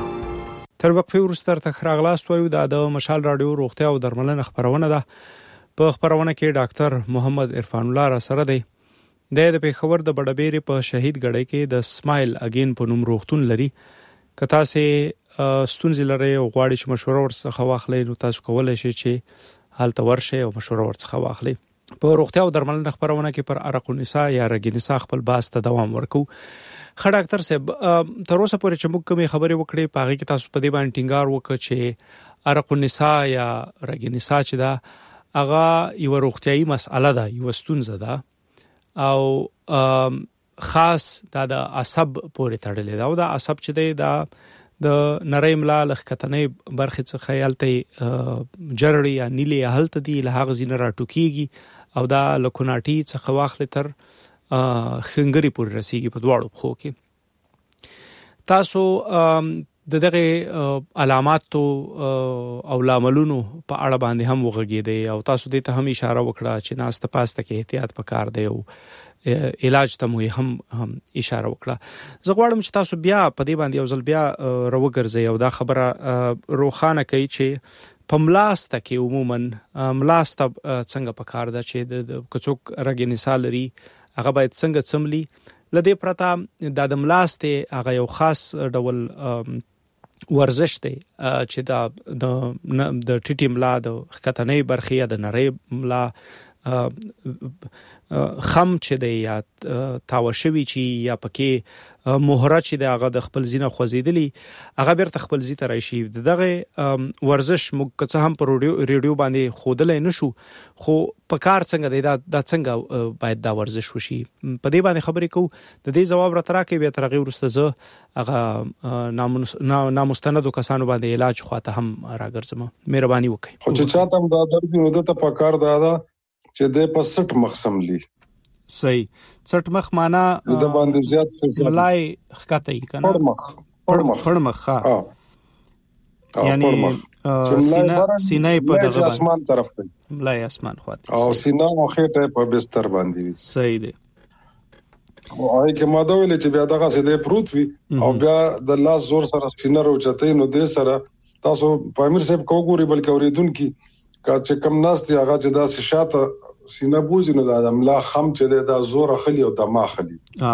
تر وقفې وروسته تر خراغلاست وایو د مشال رادیو روغتیا او درملنه خبرونه ده. په خبرونه کې ډاکټر محمد عرفان الله را سره دی. د پیښور د بډبېرې په شهید ګړی کې د سمایل اگین په نوم روغتون لري. کتا سه ستونزې لري او غواړي چې مشوره ورڅخه واخلي نو تاسو کولای شئ چې حالت ورشه او مشوره ورڅخه واخلي. په روغتیا او درملنه خبرونه کې پر عرق النساء یا رګ نساء خپل باس ته دوام ورکو. خړ ډاکټر صاحب تر اوسه پورې چې موږ کومې خبرې وکړې په هغه کې تاسو په دې باندې ټینګار وکړ چې عرق النساء یا رګ نساء چې دا هغه یو روغتیايي مسأله ده، یو ستونزه ده او خاص د عصب پورې تړلې ده او د عصب چې دی دا د نری ملا لخکتنې برخه څخه خیالته جرړی یا نیلی حالت دی له هغه زینه راټوکیږي او دا لکوناټي څخه واخل تر خنګری پورې رسیږي په دواړو خو کې. تاسو د دغه علامات او لاملونو په اړه باندې هم وغږیدئ او تاسو دې ته هم اشاره وکړه چې ناسته پاسته کې احتیاط پکار دی او علاج ته مو هم اشاره وکړه. زه غواړم چې تاسو بیا په دې باندې یو ځل بیا راوګرځئ او دا خبره روښانه کړئ چې په ملاسته کې عموما ملاسته څنګه پکار ده چې د کڅوک رګ نساء لري هغه باید څنګه څملي. لدې پرته د ملاسته هغه یو خاص ډول ورزش دی چې د ټیټی ملا د خکتنې برخه یا د نری ملا خم چې دی یا تاوشوي چې یا پکې مهره چې دی هغه د خپل زینه خوځیدلی هغه بیرته خپل زی ته راشي. دغه ورزش موږ څه هم په ریډیو باندې خودلای نشو خو په کار څنګه دی دا څنګه باید دا ورزش وشي په دې باندې خبرې کوو. د دې جواب را تراکې به ترغه ورسته زه هغه نامستندو کسانو باندې علاج خواته هم راګرځم. مهرباني وکړئ. خو چې چاته هم دا درد نو ته په کار دا چې د په 60 مخسم لی صحیح 60 مخ معنا د باندې زیات څه ملای خکته کنه پړ مخ ها یعنی سینې په دغه اسمان طرف ته ملای اسمان خواته او سینه او خېټه په بستر باندې صحیح دی. او هغه کې ماده ویل چې بیا دغه سده پروت وي او بیا د لاس زور سره سینه روچته نو د سره تاسو په امیر صاحب کو ګوري بلکې اوریدونکو کا چې کم ناست هغه چې دا شاته سینه بوزي نو د املا خم چې دا زور اخلي او د ما اخلي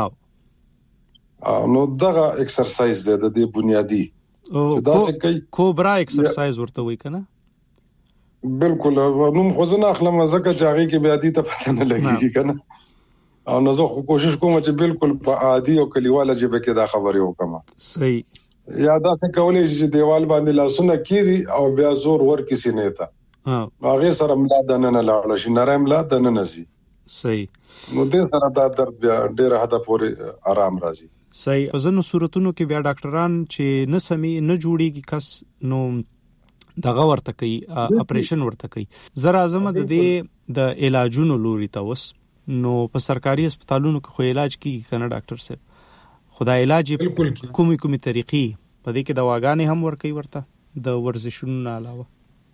نو دغه ایکسرسایز دی د دې بنیادی چې دا څه کوي کوبرا ایکسرسایز ورته وای کنه. بالکل نو خو زه نه اخلم ځکه چې هغه کې بیا دي ته پته نه لګیږي کنه او نو زه کوشش کوم چې بالکل په عادي او کلیواله جبه کې دا خبرې وکم. صحیح. یا دا څه کولای چې دیوال باندې لاسونه کیږي او بیا زور ور کسی نه تا هغه سره ملا دنه لاړ شي نرم ملا دنه نسی. صحیح. نو دې سره دا درد بیا ډېر حدا پورې آرام راځي. صحیح. په ځینو صورتونو کې بیا ډاکټران چې نه سمي نه جوړيږي کس نو دغه ورته کوي اپریشن ورته کوي. زه اعظم د دې د علاجونو لوري ته وس نو په سرکاري هسپتالونو کې خو علاج کیږي کنه ډاکټر صاحب خدای علاج کومي طریقې په دې کې دواګانې هم ورکوي ورته د ورزشونو نه علاوه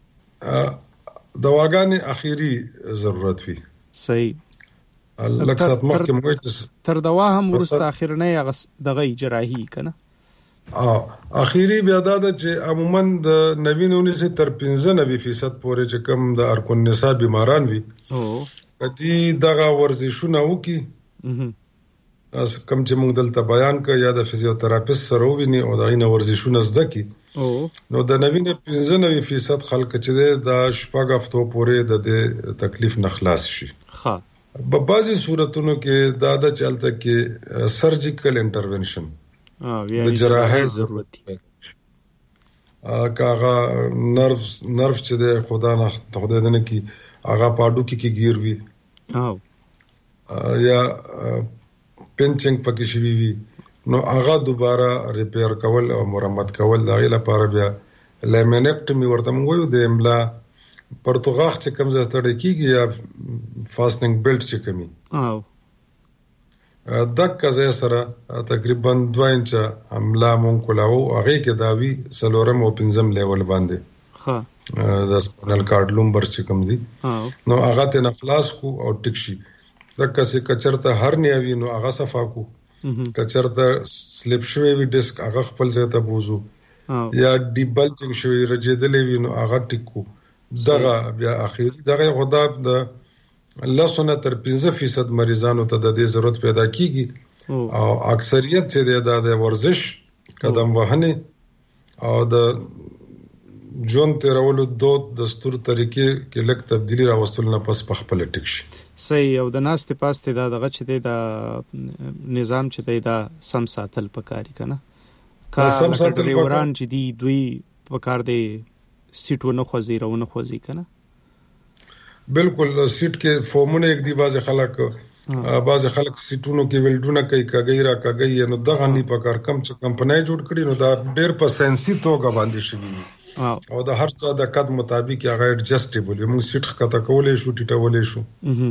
دواګانې اخیری ضرورت وي. صحیح. لکه سات مخکې موږ تر دوا هم ورسته اخیرنه دغه جراحي کنه اخیری بیا دا چې عموما د 99 تر 95% پورې چې کم د ارکون نساء بیماران وي کدي دغه ورزشونه وکي اس کم چې موږ دلته بیان کړ یا د فزیوتراپیست سره ویني او دغه ورزشونه زده کی نو د 95% خلک چې د شپږ هفتو پورې د تکلیف نه خلاص شي. ها په بعضي صورتونو کې دا د چلته کې سرجیکل انټرونشن د جراحي ضرورت دی. کاغه نرف چې د خدا نه خدای دې نه کی هغه پاډو کې گیر وی یا پنچنګ پکې شوی وی نو هغه دوباره ریپیر کول او مرمت کول دا لپاره بیا لیمینیکټمی ورته موږ د املا پرتګاغ چې کوم ځای ستړي کیږي یا فاستنګ بیلټ چې کمی دک ځای سره تقریبا 2 انچه املا مونږ کولاو هغه کې داوی سلورم او پنځم لیول باندې ها د سپینل کارډ لومبر چې کوم دي نو هغه ته نخلاص کو او ټیکشي دک څه کچرته هر نیوي نو هغه صفا کو کچرته سلیپ شوی وی ډیسک هغه خپل ځای ته بوزو یا ډیبلچنګ شوی رجیدلې وی نو هغه ټیکو دغه بیا اخیری دغه خدا د لسونه تر 15% مریضانو ته د دې ضرورت پیدا کیږي او اکثریت چې د ورزش قدم وهنه او د جون تیرولو دود دستور طریقې کې لک تبدیلی راوستل نه پس په خپل ټیک شي. صحیح. او د ناستې پاستې دغه چې د نظام چې د سم ساتل پکاري کنه کا سم ساتل وران چې دی دوی پکار دی سیټونه خوځي راونه خوځي کنه. بالکل سیټ کې فورمونه یک دی بعض خلک سیټونو کې ویلډونه کوي کاګي نو دغه نه پکار کم چې کمپنۍ جوړ کړي نو دا ډېر په سنسي توګه باندې شي او د هر څه د قد مطابق هغه ایڈجسټیبل موږ سیټ خطا کولې شو ټیټولې شو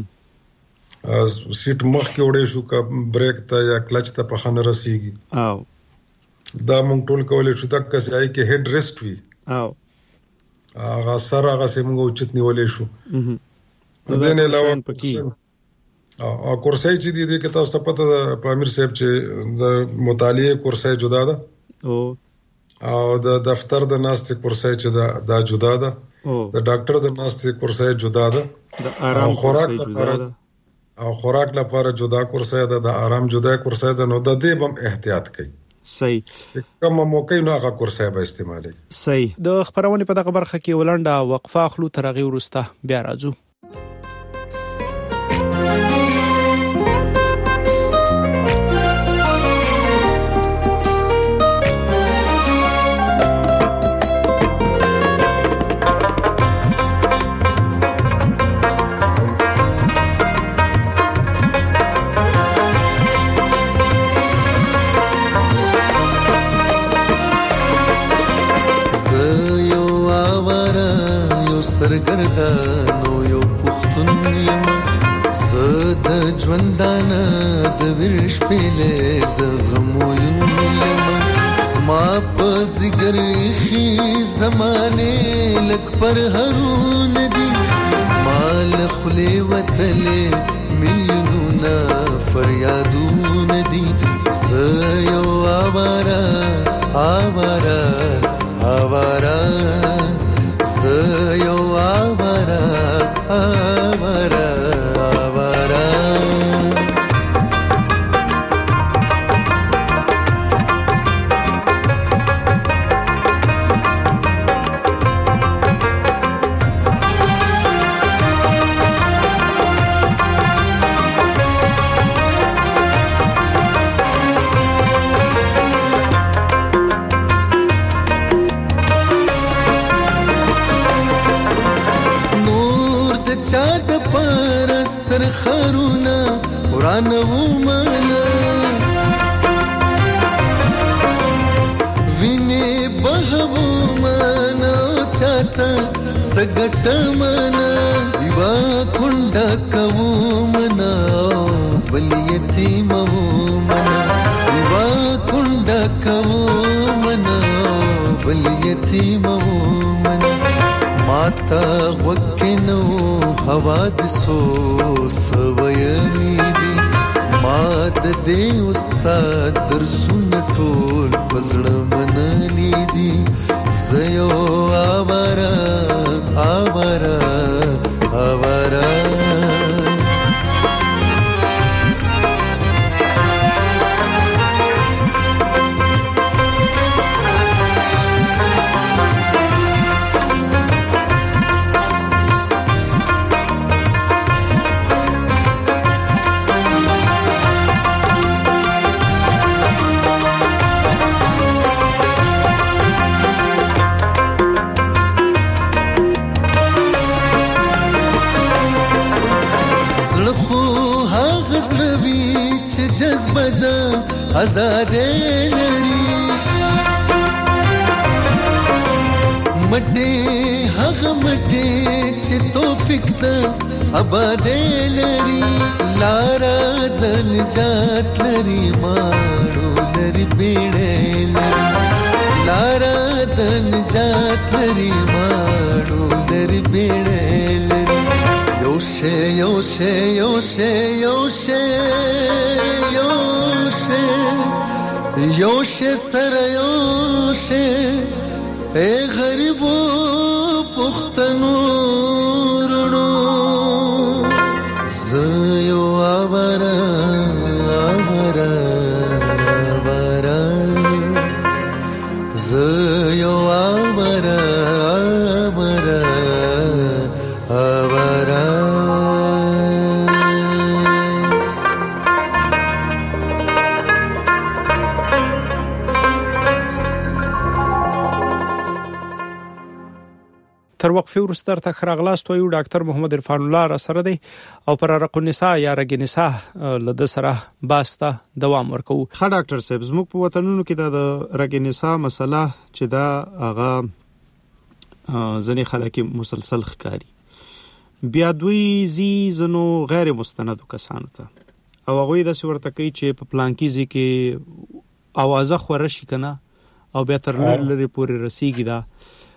سیټ مخ کې وړې شو کا بریک ته یا کلچ ته په خنه رسیږي او دا موږ ټول کولې شو تک چې آی کې هډ ریسټ وي او هغه سره هغه سیمه اوچت نیولې شو د دې نه علاوه او کورسای چې دي کې تاسو ته پته ده پامیر صاحب چې د مطالعه کورسای جدا ده او د دفتر د ناستې کورسای چې دا جدا ده د ډاکټر د ناستې کورسای جدا ده د آرام کورسای جدا ده او خوراک لپاره جدا کورسای ده د آرام جدا کورسای ده نو د دې بم احتیاط کوي. صحیح. کوم موقع نه هغه کورسای به استعمالي. صحیح. د خبرونه په دغه برخه کې ولنډه وقفه اخلو تر هغه وروسته بیا راځو. سرګردانو یو پښتون یم زه د ژوندانه د ورش پېلې د غمو یم زما په زګر خي زمانه لک پر هرون دي زما له خلې وتلې میلیونونه فریادون دي زه یو آواره yo avara خرونا قرآن ومانا ویني بهو مانا چاته سګټ مانا دیوا کونډه کو منا بل یتیم منا دیوا کونډه کو منا بل یتیم منا ماتا وکنو حوادثو سویلی دی ماد دی استاد درسون ټول پزړه منلی دی زيو آوارا آزاد لري مټه هغه مټه چې توفیق ده آباد لري لارا د نجات لري ماړو لري بیړې لري لارا د نجات لري ماړو لري بیړې لري یوشه سره یوشه اے غریبو پښتنو تر وقفه وروسته تر خراغلاست وایو ډاکټر محمد عرفان الله را سره دی او پر عرق النساء یا رګ نساء لد سره باسته دوام ورکو. ښه ډاکټر صاحب زموږ په وطنونو کې د رګ نساء مسله چې دا هغه ځنې خلک مسلسل ښکاري بیا دوی زنو غیر مستندو کسانو ته او هغه د ورته کوي چې په پلانکیزي کې اوازه خوره شي کنه او بیا تر لري پورې رسیږي دا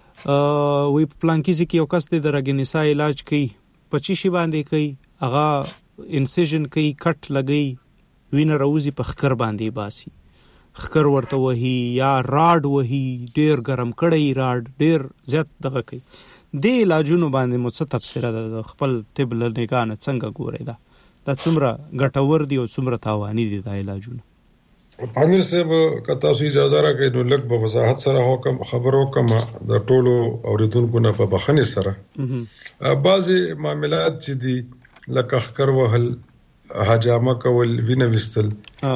وی په پلانکیزي کې یو کس د رګ نساء علاج کوي 25 باندې کوي هغه انسیژن کوي کټ لګي وینه روزي په خکر باندې باسي خکر ورته وهي یا راډ وهي ډیر ګرم کړي راډ ډیر زیات دغه کوي د علاجونو باندې مو څه تفسیر ده خپل طب له نگاه نه څنګه ګوري دا څومره ګټور دي او څومره تاواني دي دا علاجونه. امیر صاحب که تاسو اجازه راکړئ نو لږ په وضاحت سره حکم خبرو کوم د ټولو اوریدونکو نه په بخښنې سره بعضی معاملات چې دي لکه خکر وهل حجامه کول وینه وستل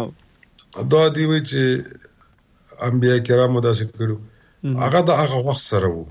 دا دی وی چې انبیاء کرامو داسې کړو هغه د هغه وخت سره وو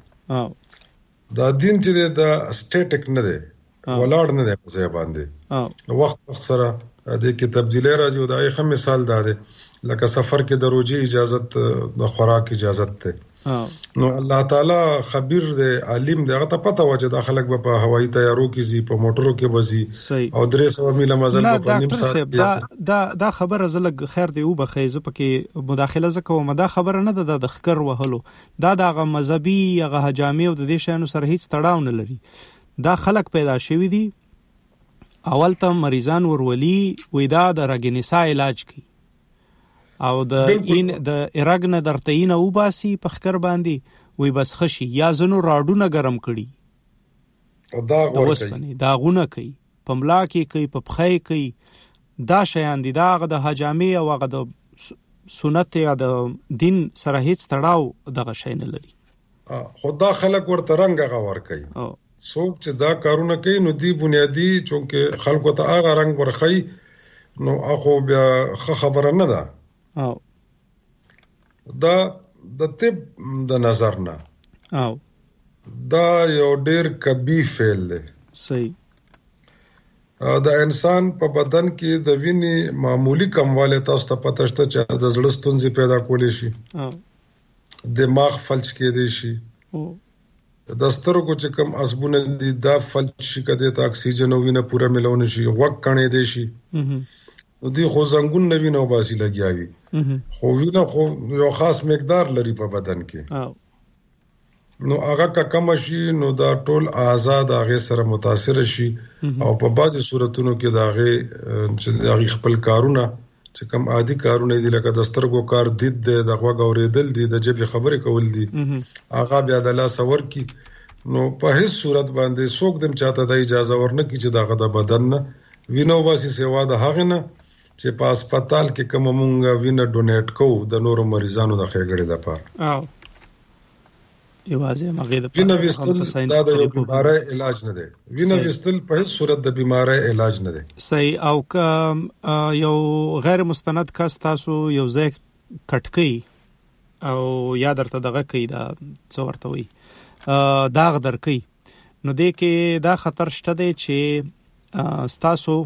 دا دین چې د سټیټیک نه دی ولاړ نه دی په ځای باندې وخت سره د کې تبدیلی راځي او دا یو ښه مثال دی لکه سفر کې د روزي اجازت د خوراک اجازت ته نو الله تعالی خبير دی عالم دی هغه ته پته و چې د خلک په هوایي تیارو کې زی په موټرو کې بزي او 300 میله مزل په نیم ساعت دا خبره زلګ خیر دی او بخیزه پکې مداخله زکوم دا خبره نه ده د خکر وهلو دا دغه مذهبي هغه حجامي او د دې شانو سره هیڅ تړاو نه لري دا خلک پیدا شوی دي اول ته مریضان ورولي وېدا د رګ نساء علاج کوي او د رګ نه درتهینه وباسي په خکر باندې وی بس خشي یا زنو راډونه ګرم کړي او دا ورکي داغونه کوي پملا کې کوي په پخې کوي دا شیان دي دا د حجامي او هغه د سنت یا د دین سره هیڅ تړاو دغه شی نه لري خدا خلک ورته رنګ غوړ کوي څوک چې دا کارونه کوي نو دی بنیادی چونکه خلکو ته هغه رنګ ورخی نو اخو بیا خبره نه ده دا د طب د نظر نه دا یو ډیر کبی فعل دی صحیح د انسان په بدن کې د وینې معمولی کمواله تاسو ته پته شته چې د زړه ستونزې پیدا کولی شي دماغ فلج کېدی شي د سترګو چې کوم عصبونه دي دا فلج شي کده ته اکسیجن او وینه پوره ملونه شي وق کڼې دي شي نو دی خو زنګون نه وینه وباسي لګیاوي خو وینه خو یو خاص مقدار لري په بدن کې نو هغه کا کم شي نو دا ټول آزاد هغه سره متاثر شي او په بعضي صورتونو کې دا هغه چې هغه خپل کارونه چې کوم عادي کارونه دي لکه د سترګو کار دید د غوږ اوریدل دي د جبې خبرې کول دي هغه بیا د لاس ور کی نو په هیڅ صورت باندې څوک دم چاته د اجازه ورنه کی چې دغه د بدن نه وینو واسي سیوا د هغه نه چې په هسپتال کې کوم مونږه وینه ډونیټ کوو د نورو مریضانو د ښېګړې لپاره یوازې مغه د وینه وستل دا د بیماری علاج نه دی وینه وستل په هیڅ صورت د بیماری علاج نه دی صحیح او یو غیر مستند کس تاسو یو ځای کټکی او یا درته دغه کوي دا څه ورته وي داغ درکوي نو دې کې دا خطر شته دی چې تاسو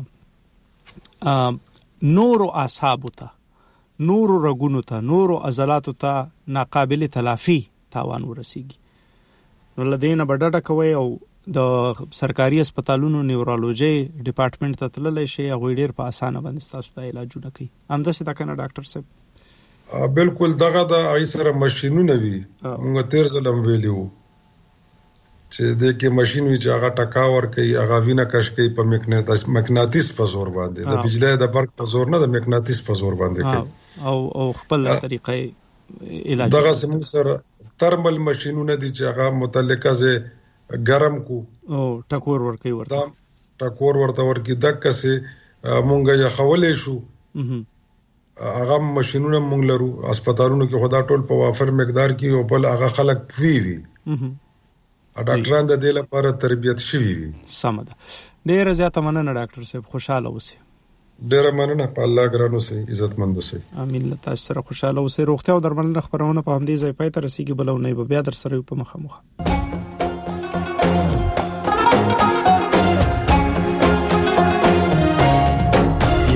نورو اعصابو ته نورو رګونو ته نورو عضلاتو ته ناقابل تلافي تاوان ورسیږي نو لدینه بډډه کوي او د سرکاري هسپتالونو نیورولوژي ډپارټمنټ ته تللی شي هغه ډیر په اسانه باندې تاسو ته علاجونه کوي همداسې دا کنه ډاکټر صاحب بالکل دغه د ایسره ماشينونه وي موږ تیر ځلم ویلیو چې د کې ماشين وی چې هغه ټکاور کوي هغه وینه کش کوي په مقناطیس په زور باندې د بجلی د برق په زور نه د مقناطیس په زور باندې کوي او خپل طریقې علاج دغه سم سره ترمل ماشينونه دي چې هغه متعلقه زه ګرم کو او ټکور ورکی ورته ټکور ورته ورکی دغه سه مونږه یا خولې شو هغه ماشينونه مونږ لرو هسپتالونو کې خدا ټول په وافر مقدار کې او بل هغه خلک پوي ډاکټران د دې لپاره تربیت شوي وي سم ده ډیره زیاته مننه ډاکټر صاحب خوشاله اوسئ ډیره مننه په الله ګران اوسئ عزتمند اوسئ امين تاسو سره خوشاله اوسئ روغتیا او درملنه خبرونه په همدې ځای پای ته رسیدي بلونه به بیا در سره په مخه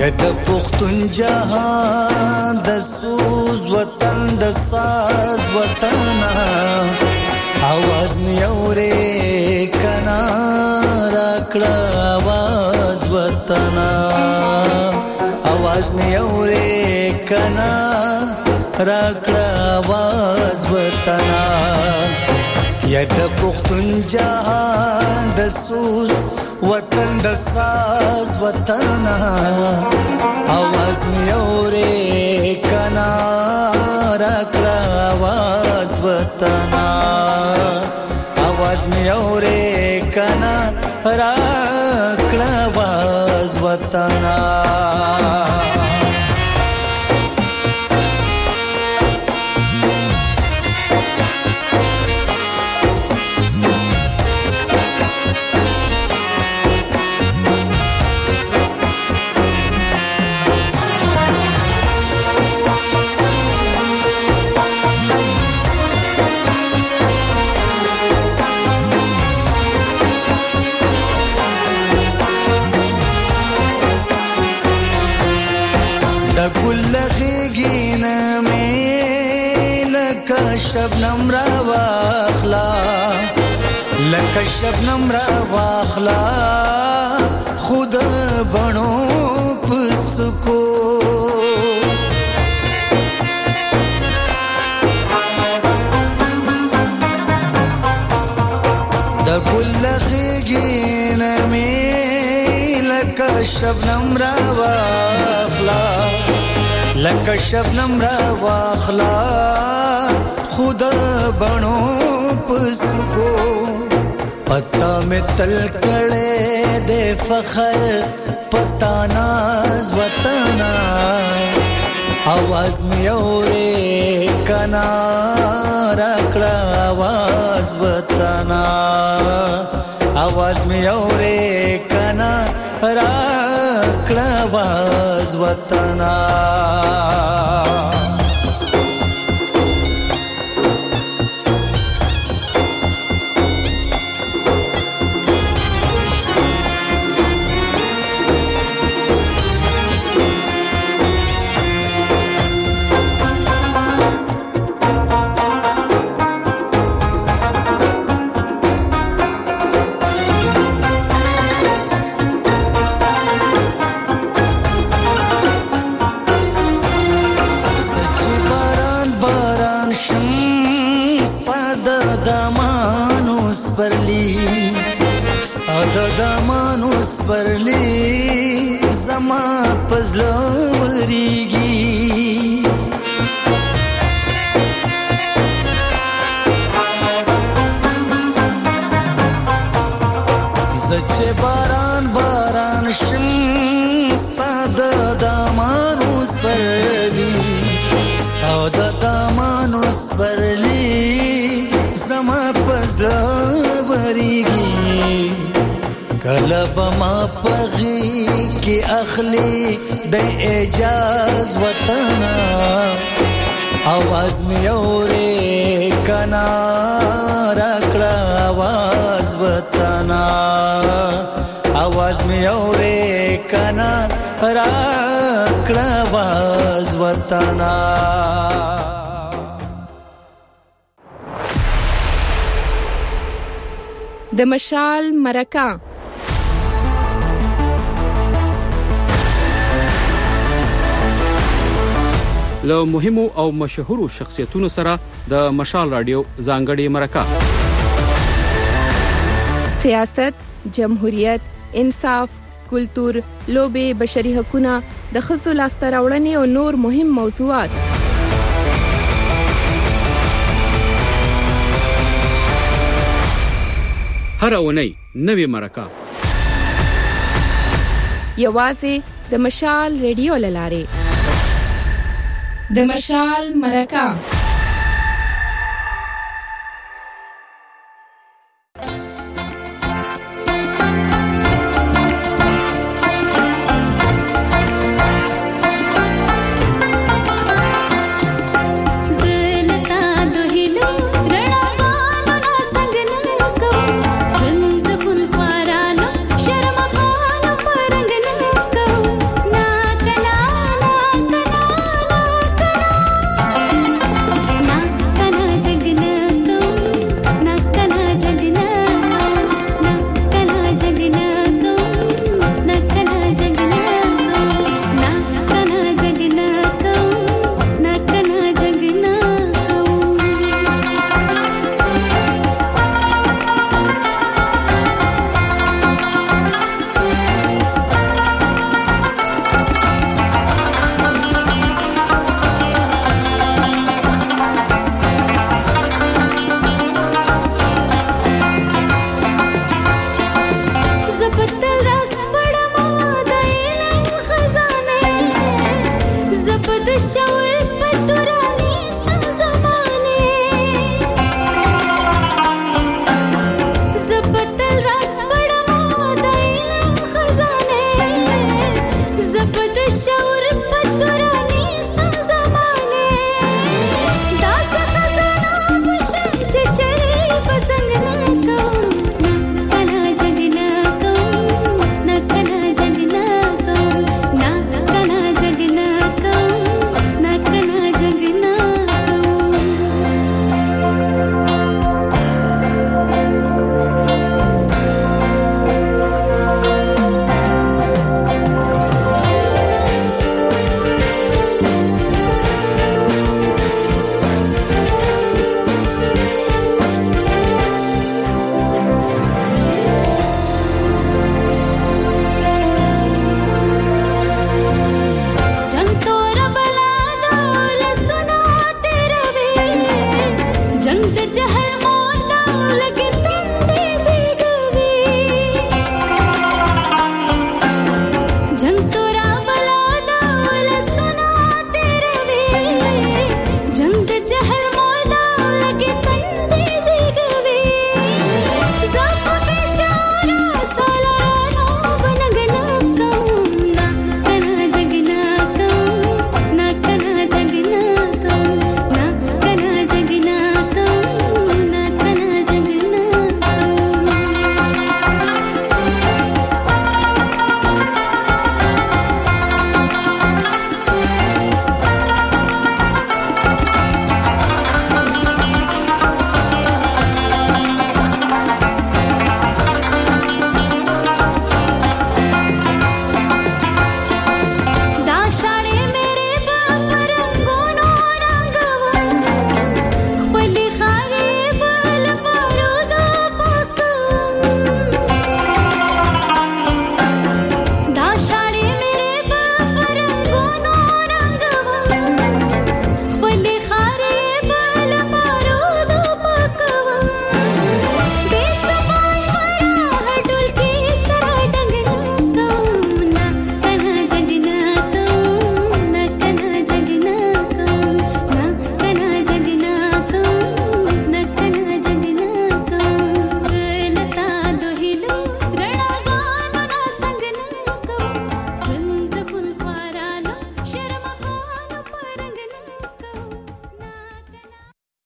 د پختون جهان د سوز وطن د ساز وطن आवाज می اورې کنا راکړه आवाज وطن आवाज می اورې کنا راکړه आवाज وطن یا د پختون جهان د سوز وطن د ساز وطن आवाज می اورې کنا راکړه आवाज وطن आवाज می اورې کنا راکړه आवाज وطن شبنم را واخلا لکه شبنم را واخلا خود بنو پسکو د ګل غیږین می لکه شبنم را واخلا لکه شبنم را واخلا خود بنو پسکو پتا میں تل کڑے دے فخر پتا ناز وطنا आवाज میں اورے کنا راکڑا आवाज وطنا आवाज میں اورے کنا راکڑا आवाज وطنا परली जमा पजलवरीगी زچه باران باران شم ستاد دامانوس پرلی ستاد دامانوس پرلی زما پزلوریږي کلب ما پغی کی اخلی د اعجاز وطن आवाज می اورې کنا راکړه आवाज وطن आवाज می اورې کنا راکړه आवाज وطن د مشال مرکه له مهمو او مشهورو شخصیتونو سره د مشال رادیو ځانګړي مرکه سیاست، جمهوریت، انصاف، کلتور، لوبې، بشري حقوقونه، د ښځو لاسته راوړنې او نور مهم موضوعات هر اونۍ نوې مرکه یوازې د مشال رادیو لاره د مشال مرکه